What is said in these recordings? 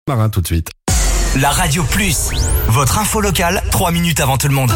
Marin tout de suite. La Radio Plus, votre info locale, 3 minutes avant tout le monde.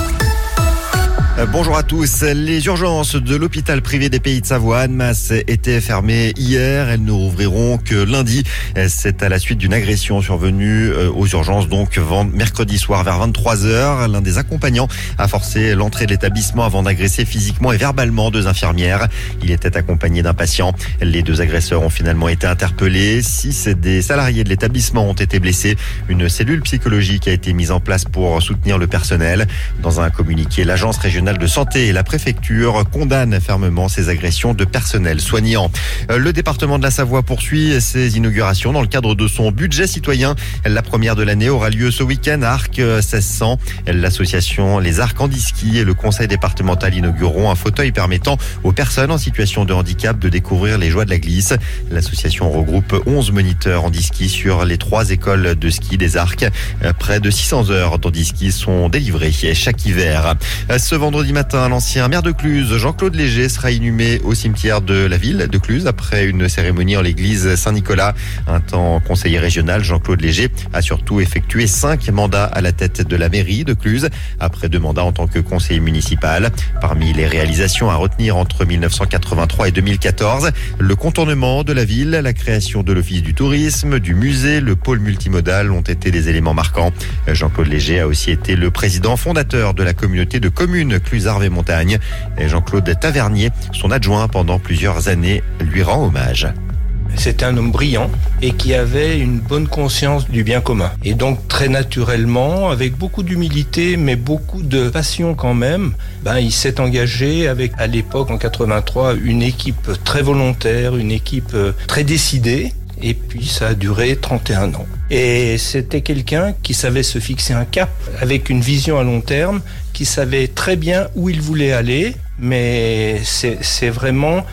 Bonjour à tous. Les urgences de l'hôpital privé des Pays de Savoie, Annemasse, étaient fermées hier. Elles ne rouvriront que lundi. C'est à la suite d'une agression survenue aux urgences, donc mercredi soir vers 23h. L'un des accompagnants a forcé l'entrée de l'établissement avant d'agresser physiquement et verbalement 2 infirmières. Il était accompagné d'un patient. Les 2 agresseurs ont finalement été interpellés. 6 des salariés de l'établissement ont été blessés. Une cellule psychologique a été mise en place pour soutenir le personnel. Dans un communiqué, l'agence régionale de santé et la préfecture condamnent fermement ces agressions de personnel soignant. Le département de la Savoie poursuit ses inaugurations dans le cadre de son budget citoyen. La première de l'année aura lieu ce week-end à Arc 1600. L'association Les Arcs Handiski et le conseil départemental inaugureront un fauteuil permettant aux personnes en situation de handicap de découvrir les joies de la glisse. L'association regroupe 11 moniteurs handiski sur les 3 écoles de ski des Arcs. Près de 600 heures d'handiski sont délivrées chaque hiver. Ce vendredi matin, l'ancien maire de Cluses, Jean-Claude Léger, sera inhumé au cimetière de la ville de Cluses après une cérémonie en l'église Saint-Nicolas. Un temps conseiller régional, Jean-Claude Léger a surtout effectué 5 mandats à la tête de la mairie de Cluses, après 2 mandats en tant que conseiller municipal. Parmi les réalisations à retenir entre 1983 et 2014, le contournement de la ville, la création de l'office du tourisme, du musée, le pôle multimodal ont été des éléments marquants. Jean-Claude Léger a aussi été le président fondateur de la communauté de communes Cluses-Arves et Montagne. Et Jean-Claude Tavernier, son adjoint pendant plusieurs années, lui rend hommage. C'était un homme brillant et qui avait une bonne conscience du bien commun. Et donc très naturellement, avec beaucoup d'humilité, mais beaucoup de passion quand même, il s'est engagé avec, à l'époque, en 83, une équipe très volontaire, une équipe très décidée. Et puis ça a duré 31 ans. Et c'était quelqu'un qui savait se fixer un cap avec une vision à long terme, qui savait très bien où il voulait aller, mais c'est vraiment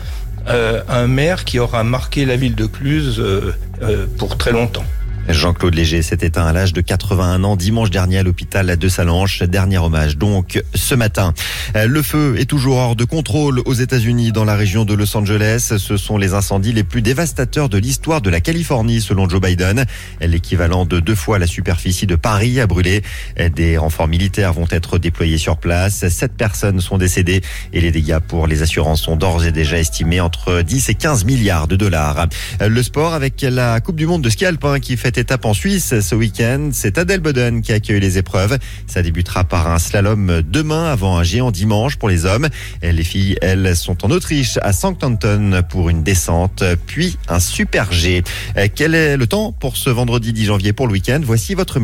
un maire qui aura marqué la ville de Cluses pour très longtemps. Jean-Claude Léger s'est éteint à l'âge de 81 ans dimanche dernier à l'hôpital de Sallanches. Dernier hommage donc ce matin. Le feu est toujours hors de contrôle aux États-Unis dans la région de Los Angeles. Ce sont les incendies les plus dévastateurs de l'histoire de la Californie selon Joe Biden. L'équivalent de 2 fois la superficie de Paris a brûlé. Des renforts militaires vont être déployés sur place. 7 personnes sont décédées et les dégâts pour les assurances sont d'ores et déjà estimés entre 10 et 15 milliards de dollars. Le sport avec la Coupe du monde de ski alpin qui fait étape en Suisse ce week-end. C'est Adèle Boden qui accueille les épreuves. Ça débutera par un slalom demain avant un géant dimanche pour les hommes. Les filles, elles, sont en Autriche à Saint-Anton pour une descente, puis un super G. Quel est le temps pour ce vendredi 10 janvier pour le week-end? Voici votre